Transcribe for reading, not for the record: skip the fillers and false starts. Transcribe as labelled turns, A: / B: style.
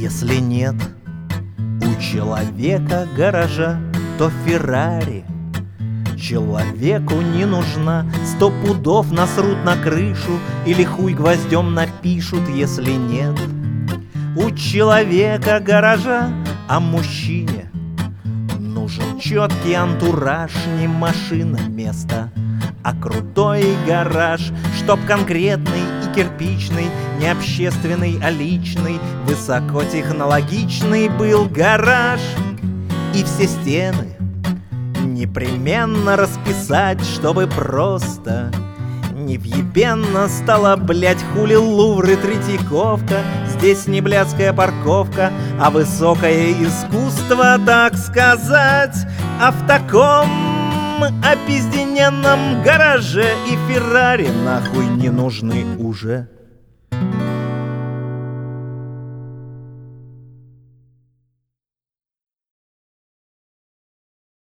A: Если нет у человека гаража, то Феррари человеку не нужна. 100 пудов насрут на крышу или хуй гвоздем напишут, если нет у человека гаража. А мужчине нужен четкий антураж, не машина место, а крутой гараж, чтоб конкретный и кирпичный, не общественный, а личный, высокотехнологичный был гараж. И все стены непременно расписать, чтобы просто невъебенно стала, блять, хули Лувр и Третьяковка. Здесь не блядская парковка, а высокое искусство, так сказать. А в таком опиздененном гараже и Феррари нахуй не нужны уже.